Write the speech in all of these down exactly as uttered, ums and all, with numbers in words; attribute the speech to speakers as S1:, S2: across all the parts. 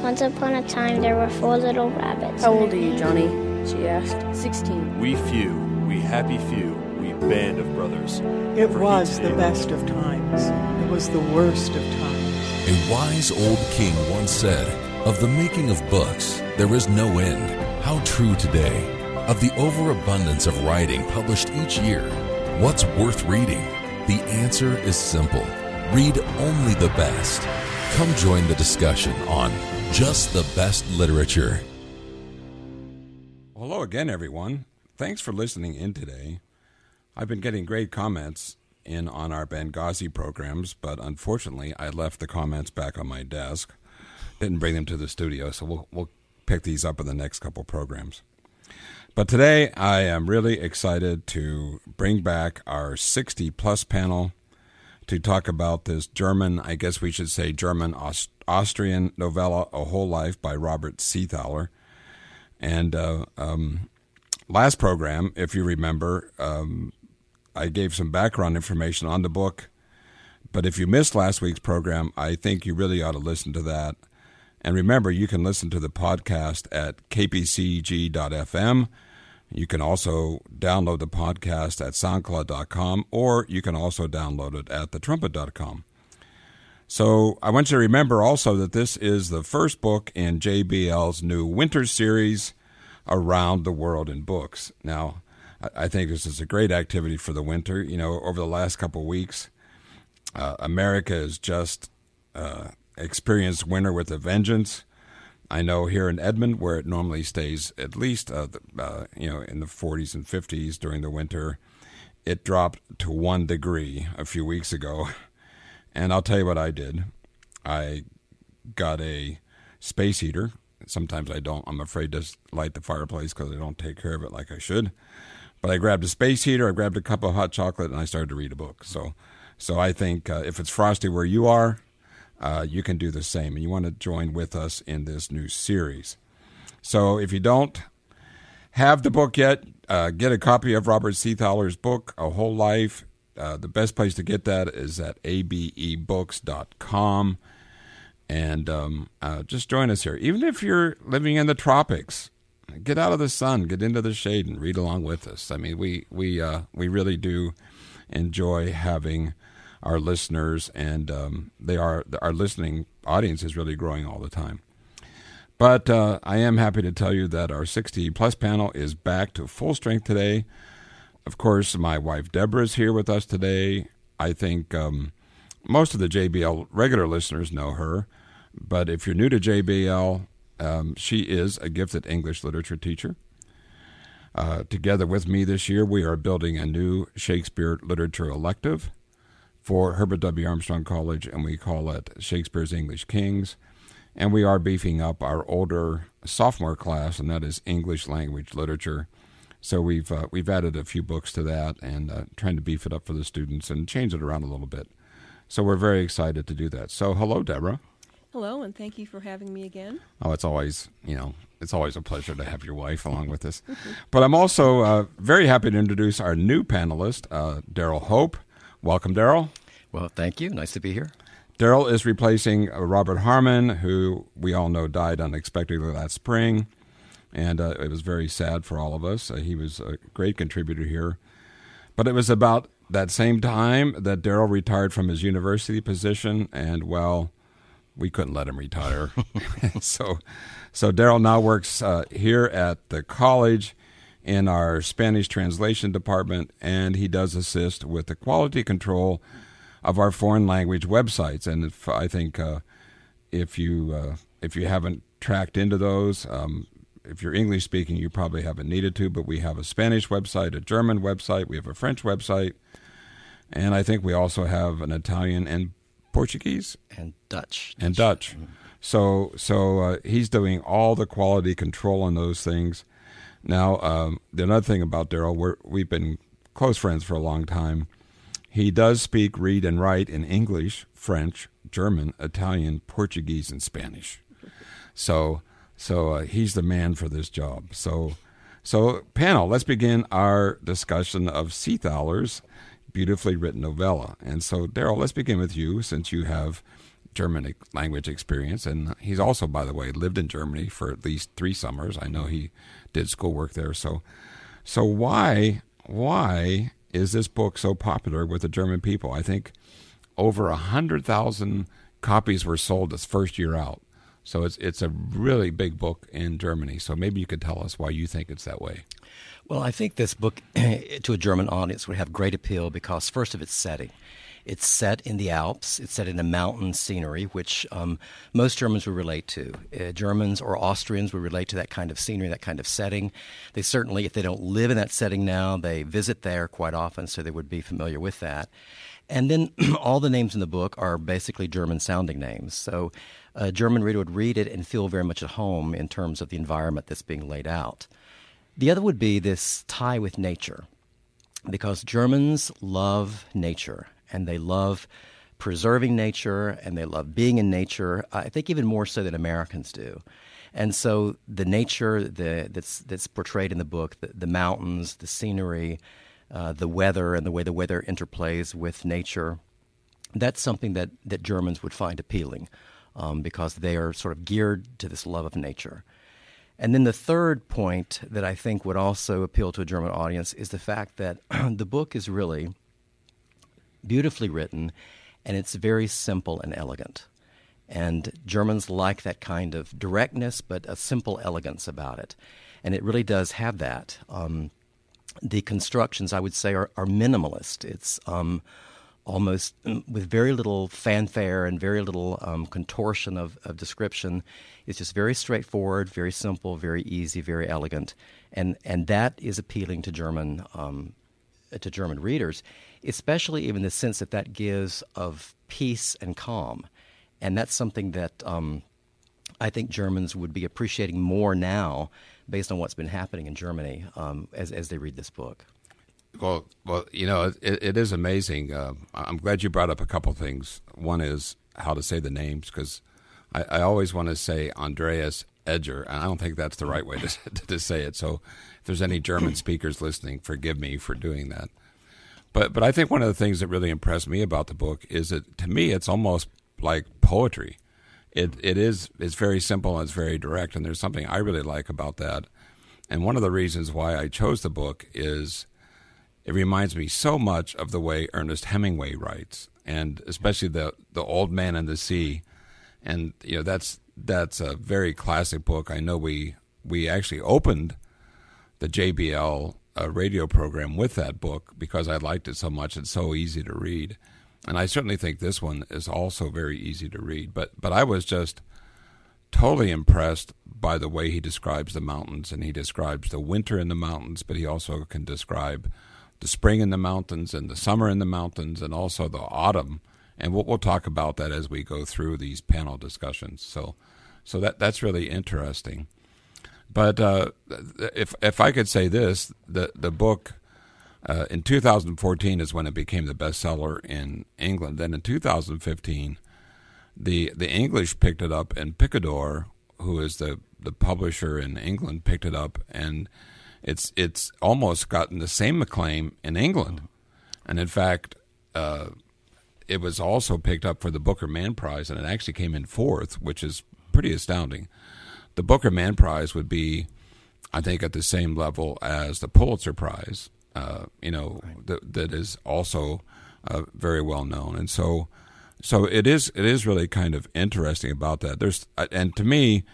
S1: Once upon a time, there were four little rabbits.
S2: How old are you, Johnny? She asked. Sixteen.
S3: We few, we happy few, we band of brothers.
S4: It
S3: For
S4: was
S3: each
S4: the
S3: day-
S4: best of times. It was the worst of times.
S5: A wise old king once said, "Of the making of books, there is no end." How true today. Of the overabundance of writing published each year, what's worth reading? The answer is simple. Read only the best. Come join the discussion on Just the Best Literature.
S6: Hello again, everyone. Thanks for listening in today. I've been getting great comments in on our Benghazi programs, but unfortunately, I left the comments back on my desk. Didn't bring them to the studio, so we'll, we'll pick these up in the next couple programs. But today, I am really excited to bring back our sixty-plus panel to talk about this German, I guess we should say German Aust- Austrian novella, A Whole Life by Robert Seethaler. And uh, um, last program, if you remember, um, I gave some background information on the book. But if you missed last week's program, I think you really ought to listen to that. And remember, you can listen to the podcast at k p c g dot f m. You can also download the podcast at soundcloud dot com, or you can also download it at the trumpet dot com. So I want you to remember also that this is the first book in J B L's new winter series, Around the World in Books. Now, I think this is a great activity for the winter. You know, over the last couple of weeks, uh, America has just uh, experienced winter with a vengeance. I know here in Edmond, where it normally stays at least uh, uh, you know in the forties and fifties during the winter, it dropped to one degree a few weeks ago. And I'll tell you what I did. I got a space heater. Sometimes I don't. I'm afraid to light the fireplace because I don't take care of it like I should. But I grabbed a space heater, I grabbed a cup of hot chocolate, and I started to read a book. So, so I think uh, if it's frosty where you are, Uh, you can do the same, and you want to join with us in this new series. So if you don't have the book yet, uh, get a copy of Robert Seethaler's book, A Whole Life. Uh, the best place to get that is at a b e books dot com, and um, uh, just join us here. Even if you're living in the tropics, get out of the sun, get into the shade, and read along with us. I mean, we, we, uh, we really do enjoy having our listeners, and um, they are our listening audience is really growing all the time. But uh, I am happy to tell you that our sixty-plus panel is back to full strength today. Of course, my wife Deborah is here with us today. I think um, most of the J B L regular listeners know her, but if you're new to J B L, um, she is a gifted English literature teacher. Uh, together with me this year, we are building a new Shakespeare literature elective for Herbert W. Armstrong College, and we call it Shakespeare's English Kings. And we are beefing up our older sophomore class, and that is English Language Literature. So we've uh, we've added a few books to that and uh, trying to beef it up for the students and change it around a little bit. So we're very excited to do that. So hello, Deborah.
S2: Hello, and thank you for having me again.
S6: Oh, it's always, you know, it's always a pleasure to have your wife along with us. But I'm also uh, very happy to introduce our new panelist, uh, Daryl Hope. Welcome, Daryl.
S7: Well, thank you. Nice to be here.
S6: Daryl is replacing uh, Robert Harmon, who we all know died unexpectedly last spring, and uh, it was very sad for all of us. Uh, he was a great contributor here. But it was about that same time that Daryl retired from his university position, and, well, we couldn't let him retire. so so Daryl now works uh, here at the college in our Spanish translation department, and he does assist with the quality control of our foreign language websites. And if, I think uh, if you uh, if you haven't tracked into those, um, if you're English speaking, you probably haven't needed to, but we have a Spanish website, a German website, we have a French website, and I think we also have an Italian and Portuguese?
S7: And Dutch.
S6: And Dutch. Mm-hmm. So so uh, he's doing all the quality control on those things. Now, um, the another thing about Daryl, we're, we've been close friends for a long time. He does speak, read, and write in English, French, German, Italian, Portuguese, and Spanish. So so uh, he's the man for this job. So, so panel, let's begin our discussion of Seethaler's beautifully written novella. And so, Daryl, let's begin with you, since you have German language experience, and he's also, by the way, lived in Germany for at least three summers. I know he did schoolwork there. So, so why why is this book so popular with the German people? I think over a hundred thousand copies were sold this first year out. So it's it's a really big book in Germany. So maybe you could tell us why you think it's that way.
S7: Well, I think this book to a German audience would have great appeal because, first of its setting. It's set in the Alps. It's set in a mountain scenery, which um, most Germans would relate to. Uh, Germans or Austrians would relate to that kind of scenery, that kind of setting. They certainly, if they don't live in that setting now, they visit there quite often, so they would be familiar with that. And then all the names in the book are basically German-sounding names. So a German reader would read it and feel very much at home in terms of the environment that's being laid out. The other would be this tie with nature, because Germans love nature. And they love preserving nature, and they love being in nature, I think even more so than Americans do. And so the nature the, that's that's portrayed in the book, the, the mountains, the scenery, uh, the weather, and the way the weather interplays with nature, that's something that, that Germans would find appealing um, because they are sort of geared to this love of nature. And then the third point that I think would also appeal to a German audience is the fact that the book is really beautifully written, and it's very simple and elegant. And Germans like that kind of directness, but a simple elegance about it. And it really does have that. Um, the constructions, I would say, are, are minimalist. It's um, almost with very little fanfare and very little um, contortion of, of description. It's just very straightforward, very simple, very easy, very elegant. And, and that is appealing to German um to German readers, especially even the sense that that gives of peace and calm. And that's something that um, I think Germans would be appreciating more now based on what's been happening in Germany um, as, as they read this book.
S6: Well, well, you know, it, it is amazing. Uh, I'm glad you brought up a couple things. One is how to say the names, because I, I always want to say Andreas Edger, and I don't think that's the right way to, to say it. So if there's any German speakers listening, forgive me for doing that. But but I think one of the things that really impressed me about the book is that, to me, it's almost like poetry. It It is it's very simple and it's very direct, and there's something I really like about that. And one of the reasons why I chose the book is it reminds me so much of the way Ernest Hemingway writes, and especially the, the Old Man and the Sea. And, you know, that's That's a very classic book. I know we we actually opened the J B L uh, radio program with that book because I liked it so much. It's so easy to read. And I certainly think this one is also very easy to read. But but I was just totally impressed by the way he describes the mountains, and he describes the winter in the mountains, but he also can describe the spring in the mountains and the summer in the mountains and also the autumn. And we'll, we'll talk about that as we go through these panel discussions. So, so that that's really interesting. But uh, if if I could say this, the the book uh, in two thousand fourteen is when it became the bestseller in England. Then in two thousand fifteen, the the English picked it up, and Picador, who is the, the publisher in England, picked it up, and it's it's almost gotten the same acclaim in England. And in fact, uh, it was also picked up for the Booker Mann Prize, and it actually came in fourth, which is pretty astounding. The Booker Mann Prize would be, I think, at the same level as the Pulitzer Prize, uh, you know, right. th- that is also uh, very well known. And so so it is it is really kind of interesting about that. There's and to me,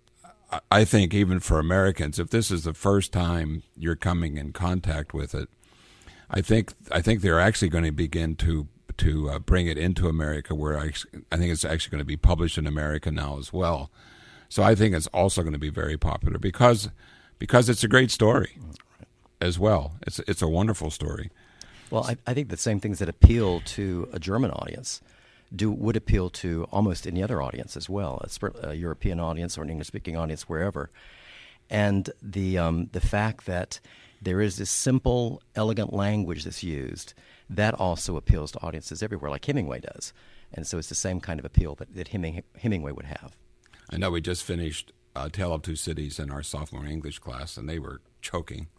S6: I think even for Americans, if this is the first time you're coming in contact with it, I think I think they're actually going to begin to to uh, bring it into America, where I, I think it's actually going to be published in America now as well. So I think it's also going to be very popular because because it's a great story as well. It's it's a wonderful story.
S7: Well, I, I think the same things that appeal to a German audience do would appeal to almost any other audience as well, a, a European audience or an English-speaking audience, wherever. And the um, the fact that there is this simple, elegant language that's used, that also appeals to audiences everywhere, like Hemingway does. And so it's the same kind of appeal that, that Heming, Hemingway would have.
S6: I know we just finished uh, Tale of Two Cities in our sophomore English class, and they were choking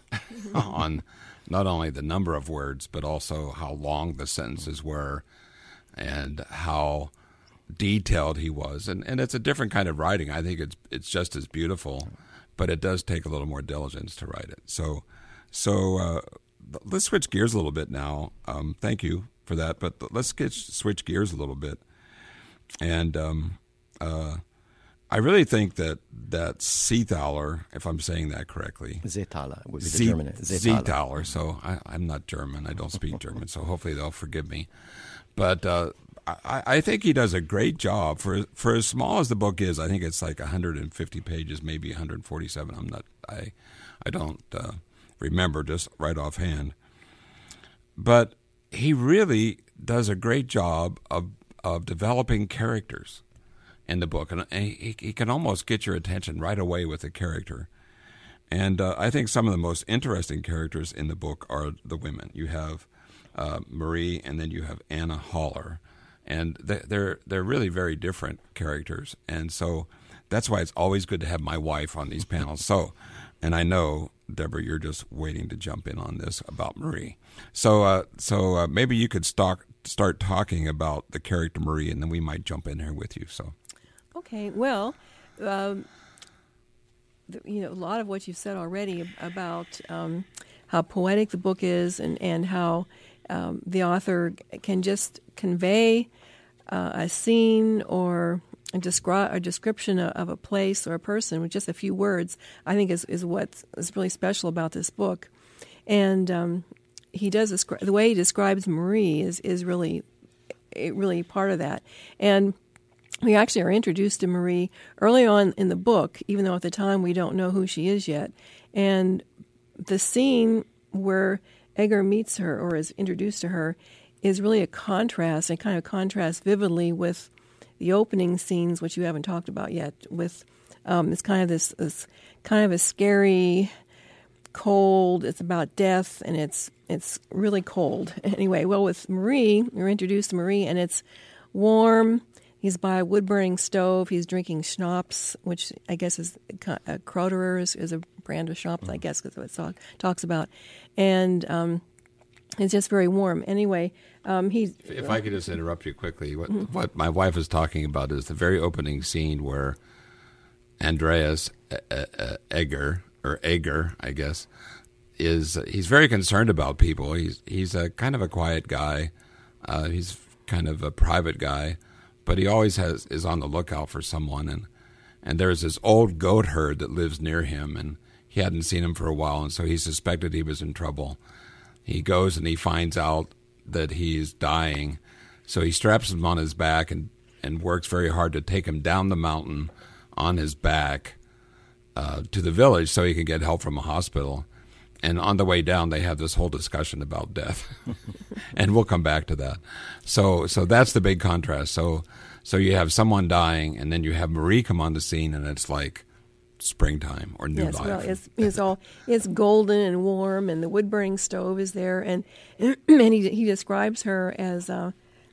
S6: on not only the number of words, but also how long the sentences were and how detailed he was, and and it's a different kind of writing. I think it's it's just as beautiful, but it does take a little more diligence to write it. So, so uh, let's switch gears a little bit now. Um, thank you for that, but let's get switch gears a little bit, and um, uh, I really think that that Seethaler, if I'm saying that correctly,
S7: Seethaler would be the
S6: Z-
S7: German.
S6: Seethaler. So I, I'm not German. I don't speak German. So hopefully they'll forgive me. But uh, I, I think he does a great job for for as small as the book is. I think it's like one hundred fifty pages, maybe one hundred forty-seven. I'm not. I I don't uh, remember just right offhand. But he really does a great job of of developing characters in the book, and he, he can almost get your attention right away with a character. And uh, I think some of the most interesting characters in the book are the women. You have uh, Marie, and then you have Anna Haller, and they're they're really very different characters. And so that's why it's always good to have my wife on these panels. So, and I know, Deborah, you're just waiting to jump in on this about Marie. So, uh, so uh, maybe you could start start talking about the character Marie, and then we might jump in here with you. So,
S2: okay, well, um, the, you know, a lot of what you've said already about um, how poetic the book is, and and how um, the author can just convey uh, a scene or a, descri- a description of, of a place or a person with just a few words, I think is is what is really special about this book. And um, he does descri- the way he describes Marie is is really it really part of that. And we actually are introduced to Marie early on in the book, even though at the time we don't know who she is yet. And the scene where Edgar meets her or is introduced to her is really a contrast, and kind of contrasts vividly with the opening scenes, which you haven't talked about yet. With um, it's kind of this, this kind of a scary, cold. It's about death, and it's it's really cold. Anyway, well, with Marie, you're introduced to Marie, and it's warm. He's by a wood-burning stove. He's drinking schnapps, which I guess is uh, Kroderer is, is a brand of schnapps, I guess, because what it talk, talks about. And um, it's just very warm. Anyway, um, he...
S6: If I could just interrupt you quickly, what, mm-hmm. what my wife is talking about is the very opening scene where Andreas uh, uh, Egger, or Egger, I guess, is uh, he's very concerned about people. He's, he's a kind of a quiet guy. Uh, he's kind of a private guy. But he always has is on the lookout for someone, and and there's this old goat herd that lives near him, and he hadn't seen him for a while, and so he suspected he was in trouble. He goes and he finds out that he's dying, so he straps him on his back and, and works very hard to take him down the mountain on his back uh, to the village so he can get help from a hospital. And on the way down, they have this whole discussion about death, and we'll come back to that. So, so that's the big contrast. So, so you have someone dying, and then you have Marie come on the scene, and it's like springtime or new
S2: yes,
S6: life.
S2: Well, it's, it's all it's golden and warm, and the wood burning stove is there, and and he he describes her as uh,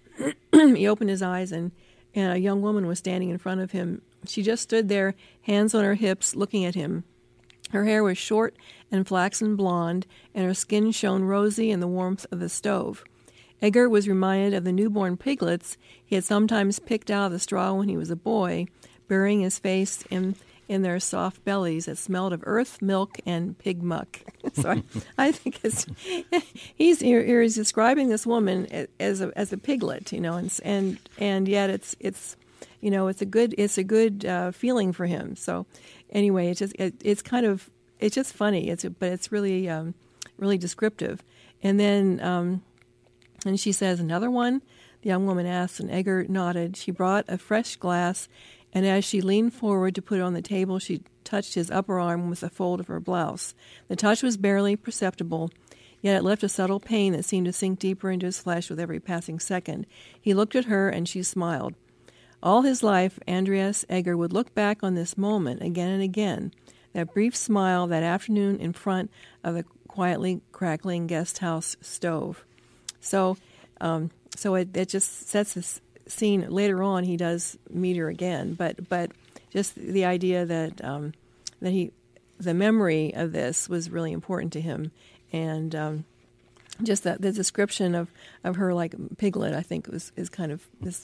S2: he opened his eyes, and and a young woman was standing in front of him. She just stood there, hands on her hips, looking at him. Her hair was short and flaxen blonde, and her skin shone rosy in the warmth of the stove. Edgar was reminded of the newborn piglets he had sometimes picked out of the straw when he was a boy, burying his face in, in their soft bellies that smelled of earth, milk, and pig muck. So I, I think it's he's here, here he's describing this woman as a as a piglet, you know, and and and yet it's it's you know it's a good it's a good uh, feeling for him. So. Anyway, it's just it, it's kind of it's just funny. It's but it's really um, really descriptive. And then um, and she says another one. The young woman asked, and Edgar nodded. She brought a fresh glass, and as she leaned forward to put it on the table, she touched his upper arm with a fold of her blouse. The touch was barely perceptible, yet it left a subtle pain that seemed to sink deeper into his flesh with every passing second. He looked at her, and she smiled. All his life, Andreas Egger would look back on this moment again and again, that brief smile that afternoon in front of the quietly crackling guest house stove. So um, so it, it just sets this scene. Later on, he does meet her again, but but just the idea that um, that he, the memory of this was really important to him, and um, just that the description of, of her like piglet, I think was is kind of this.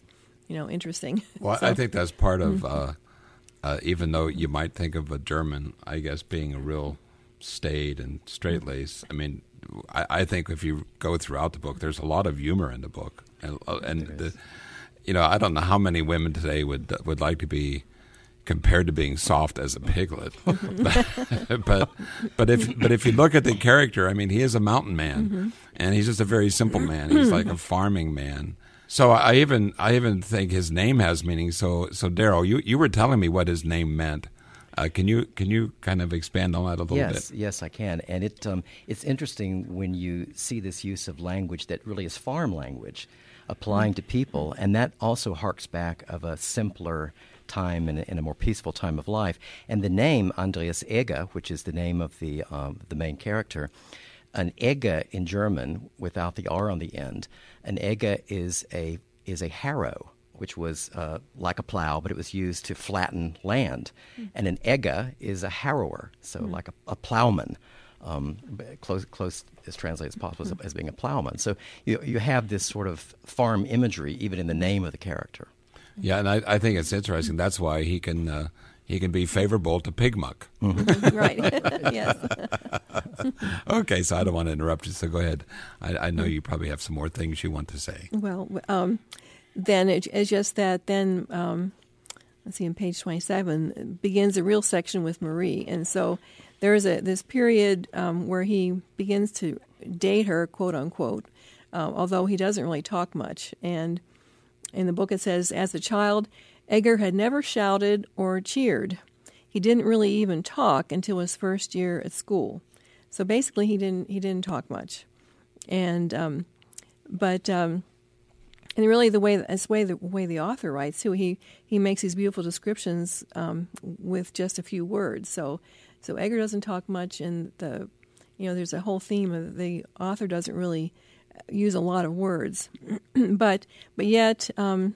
S2: you know, interesting.
S6: Well,
S2: So-
S6: I think that's part of, uh, uh, even though you might think of a German, I guess, being a real staid and straight-laced. I mean, I, I think if you go throughout the book, there's a lot of humor in the book. And, uh, and the, you know, I don't know how many women today would would like to be compared to being soft as a piglet. but, but but if but if you look at the character, I mean, he is a mountain man, mm-hmm. and he's just a very simple man. He's like a farming man. So I even I even think his name has meaning. So so Daryl, you, you were telling me what his name meant. Uh, can you can you kind of expand on that a little
S7: yes,
S6: bit?
S7: Yes, I can. And it um, it's interesting when you see this use of language that really is farm language applying to people, and that also harks back of a simpler time and a, and a more peaceful time of life. And the name Andreas Egger, which is the name of the um, the main character, an Egger in German without the R on the end, an Egger is a is a harrow, which was uh, like a plow, but it was used to flatten land. Mm. And an Egger is a harrower, so mm. like a, a plowman, um, close close as translated as possible mm. as, as being a plowman. So you you have this sort of farm imagery even in the name of the character.
S6: Yeah, and I, I think it's interesting. That's why he can uh, he can be favorable to Pigmuck.
S2: Mm-hmm. Right. Yes.
S6: Okay, so I don't want to interrupt you, so go ahead. I, I know you probably have some more things you want to say.
S2: Well, um, then it, it's just that then, um, let's see, on page twenty-seven, begins a real section with Marie. And so there's a this period um, where he begins to date her, quote unquote, uh, although he doesn't really talk much. And in the book it says, as a child, Egger had never shouted or cheered. He didn't really even talk until his first year at school. So basically he didn't he didn't talk much. And um, but um, and really the way that's way the way the author writes too, he he makes these beautiful descriptions um, with just a few words. So so Egger doesn't talk much, and the you know there's a whole theme of the author doesn't really use a lot of words, but but yet um,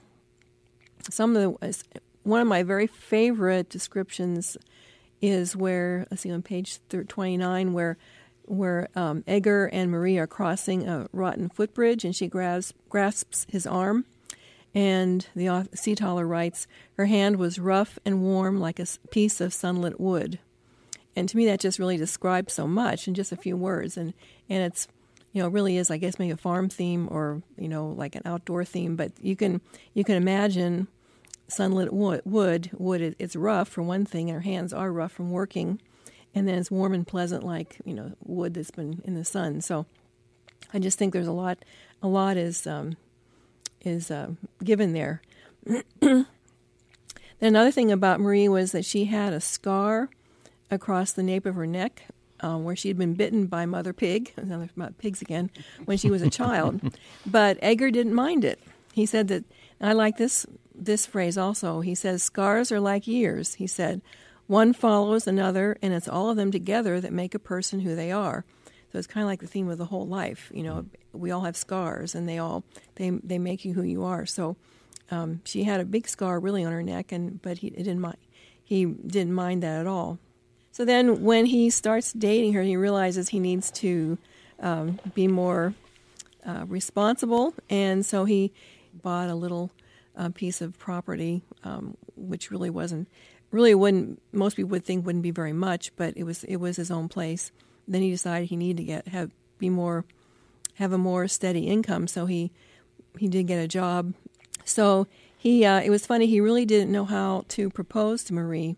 S2: some of the one of my very favorite descriptions is where let's see on page twenty-nine where where um, Egger and Marie are crossing a rotten footbridge, and she grabs grasps his arm, and the Seetaler writes, her hand was rough and warm like a piece of sunlit wood. And to me that just really describes so much in just a few words, and and it's you know, it really is, I guess, maybe a farm theme or, you know, like an outdoor theme. But you can you can imagine sunlit wood. Wood, wood it's rough, for one thing, and our hands are rough from working. And then it's warm and pleasant like, you know, wood that's been in the sun. So I just think there's a lot, a lot is, um, is uh, given there. Then another thing about Marie was that she had a scar across the nape of her neck, Um, where she had been bitten by Mother Pig, another about pigs again, when she was a child. But Egger didn't mind it. He said that, and I like this this phrase also, he says, scars are like years. He said, one follows another, and it's all of them together that make a person who they are. So it's kind of like the theme of the whole life. You know, we all have scars, and they all, they they make you who you are. So um, she had a big scar really on her neck, and but he didn't mind, he didn't mind that at all. So then when he starts dating her, he realizes he needs to um, be more uh, responsible. And so he bought a little uh, piece of property, um, which really wasn't, really wouldn't, most people would think wouldn't be very much, but it was it was his own place. Then he decided he needed to get have be more, have a more steady income. So he he did get a job. So he uh, it was funny, he really didn't know how to propose to Marie.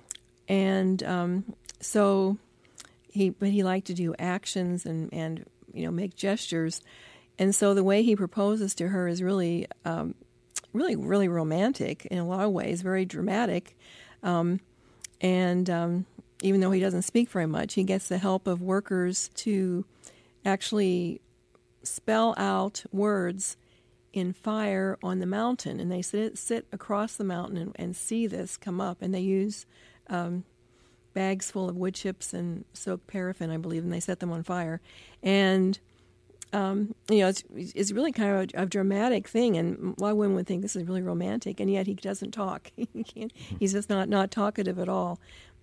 S2: And um, so he, but he liked to do actions and, and, you know, make gestures. And so the way he proposes to her is really, um, really, really romantic in a lot of ways, very dramatic. Um, and um, even though he doesn't speak very much, he gets the help of workers to actually spell out words in fire on the mountain. And they sit, sit across the mountain and, and see this come up. And they use Um, bags full of wood chips and soaked paraffin, I believe, and they set them on fire. And, um, you know, it's, it's really kind of a, a dramatic thing, and a lot of women would think this is really romantic, and yet he doesn't talk. he can't, he's just not, not talkative at all.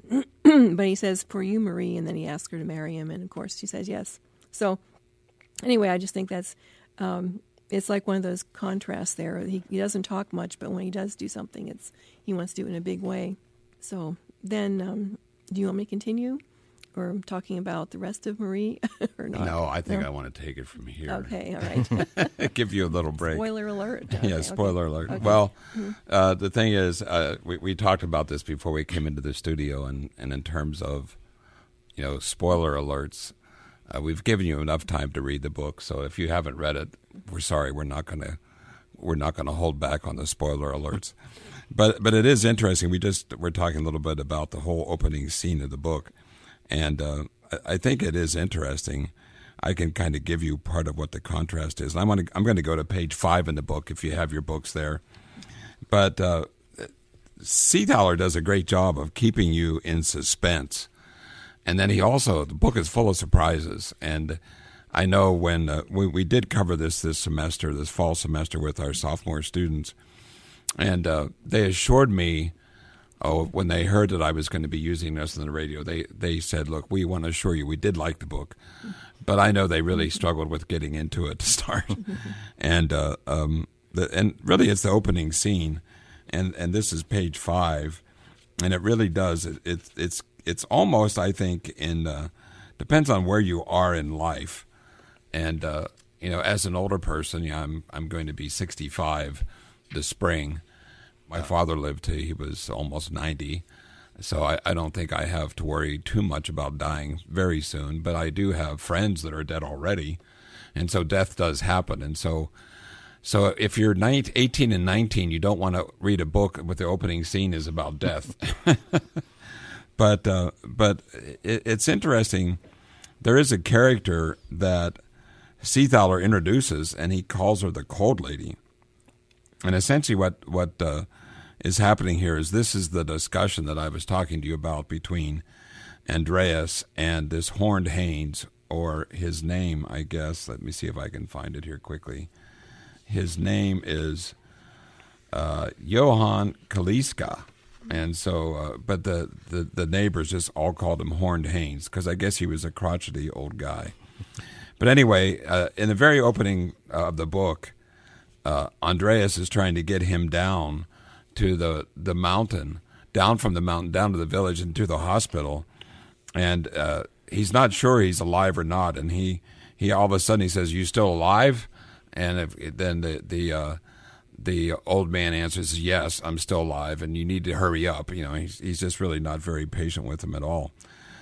S2: But he says, for you, Marie, and then he asks her to marry him, and of course she says yes. So anyway, I just think that's um, it's like one of those contrasts there. He, he doesn't talk much, but when he does do something, it's he wants to do it in a big way. So then, um, do you want me to continue? Or talking about the rest of Marie or not?
S6: No, I think
S2: No?
S6: I want to take it from here.
S2: Okay, all right.
S6: Give you a little break.
S2: Spoiler alert.
S6: Yeah,
S2: Okay,
S6: spoiler
S2: okay.
S6: alert.
S2: Okay.
S6: Well,
S2: Mhm.
S6: uh, the thing is, uh, we, we talked about this before we came into the studio, and, and in terms of, you know, spoiler alerts, uh, we've given you enough time to read the book. So if you haven't read it, we're sorry, we're not going to we're not going to hold back on the spoiler alerts. But but it is interesting. We just we're talking a little bit about the whole opening scene of the book, and uh, I, I think it is interesting. I can kind of give you part of what the contrast is. And I'm going to I'm going to go to page five in the book if you have your books there. But uh, Seathaler does a great job of keeping you in suspense, and then he also the book is full of surprises. And I know when uh, we we did cover this this semester, this fall semester, with our sophomore students, and uh, they assured me. Oh, when they heard that I was going to be using this on the radio, they, they said, look, we want to assure you we did like the book, but I know they really struggled with getting into it to start. and uh, um, the, and really it's the opening scene, and, and this is page five, and it really does. It, it, it's it's almost, I think, in uh, depends on where you are in life. And, uh, you know, as an older person, yeah, I'm I'm going to be sixty-five this spring. My father lived till he was almost ninety, so I, I don't think I have to worry too much about dying very soon. But I do have friends that are dead already, and so death does happen. And so, so if you're eighteen and nineteen, you don't want to read a book with the opening scene is about death. but uh, but it, it's interesting. There is a character that Seathaler introduces, and he calls her the Cold Lady. And essentially, what what uh, is happening here is this is the discussion that I was talking to you about between Andreas and this Horned Haynes, or his name, I guess. Let me see if I can find it here quickly. His name is uh, Johann Kaliska, and so, uh, but the, the the neighbors just all called him Horned Haynes because I guess he was a crotchety old guy. But anyway, uh, in the very opening of the book. Uh, Andreas is trying to get him down to the, the mountain, down from the mountain, down to the village and to the hospital. And uh, he's not sure he's alive or not. And he, he all of a sudden he says, "You still alive?" And if, then the the uh, the old man answers, "Yes, I'm still alive, and you need to hurry up." You know, he's he's just really not very patient with him at all.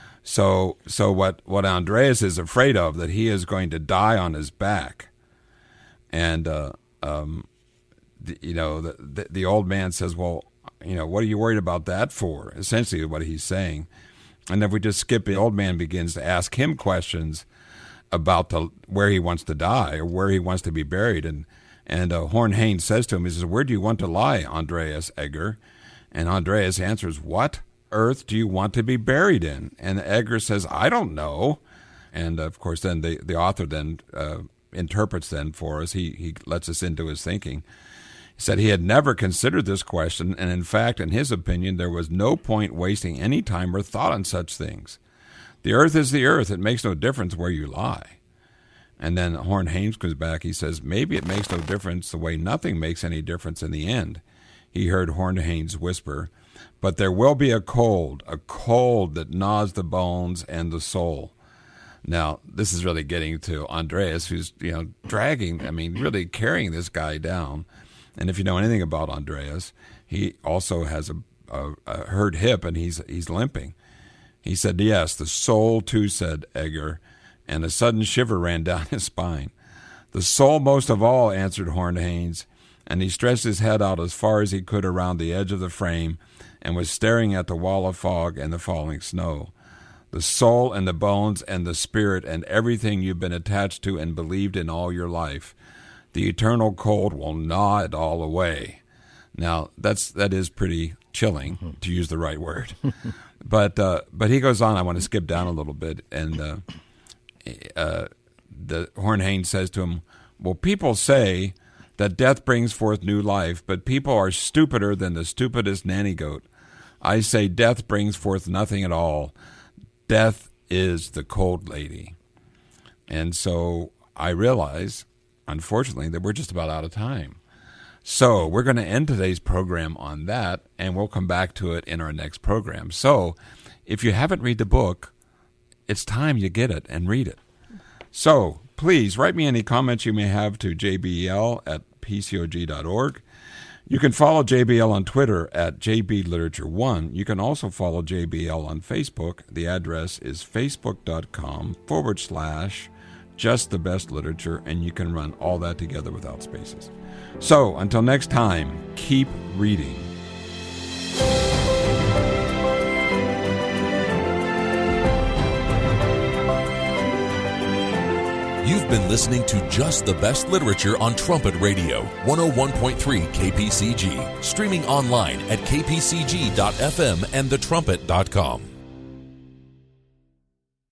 S6: So so what what Andreas is afraid of, that he is going to die on his back, and. Uh, Um, the, you know, the, the the old man says, "Well, you know, what are you worried about that for?" Essentially, what he's saying. And if we just skip, the old man begins to ask him questions about the where he wants to die or where he wants to be buried. And and uh, Horned Haynes says to him, he says, "Where do you want to lie, Andreas Egger?" And Andreas answers, "What earth do you want to be buried in?" And Egger says, "I don't know." And of course, then the the author then. Uh, interprets then for us, he, he lets us into his thinking. He said he had never considered this question, and in fact, in his opinion, there was no point wasting any time or thought on such things. The earth is the earth. It makes no difference where you lie. And then Horned Haynes comes back. He says, maybe it makes no difference the way nothing makes any difference in the end. He heard Horned Haynes whisper, but there will be a cold, a cold that gnaws the bones and the soul. Now, this is really getting to Andreas, who's, you know, dragging, I mean, really carrying this guy down. And if you know anything about Andreas, he also has a, a, a hurt hip, and he's he's limping. He said, yes, the soul too, said Egger, and a sudden shiver ran down his spine. The soul most of all, answered Horned Haynes, and he stretched his head out as far as he could around the edge of the frame and was staring at the wall of fog and the falling snow. The soul and the bones and the spirit and everything you've been attached to and believed in all your life. The eternal cold will gnaw it all away. Now, that's that is pretty chilling, mm-hmm. to use the right word. but uh, but he goes on. I want to skip down a little bit. And uh, uh, the Horned Haynes says to him, well, people say that death brings forth new life, but people are stupider than the stupidest nanny goat. I say death brings forth nothing at all. Death is the Cold Lady. And so I realize unfortunately, that we're just about out of time. So we're going to end today's program on that, and we'll come back to it in our next program. So if you haven't read the book, it's time you get it and read it. So please write me any comments you may have to j b l at p c o g dot org. You can follow J B L on Twitter at j b literature one. You can also follow J B L on Facebook. The address is facebook.com forward slash just the best literature, and you can run all that together without spaces. So until next time, keep reading.
S5: You've been listening to Just the Best Literature on Trumpet Radio, one oh one point three K P C G, streaming online at k p c g dot f m and the trumpet dot com.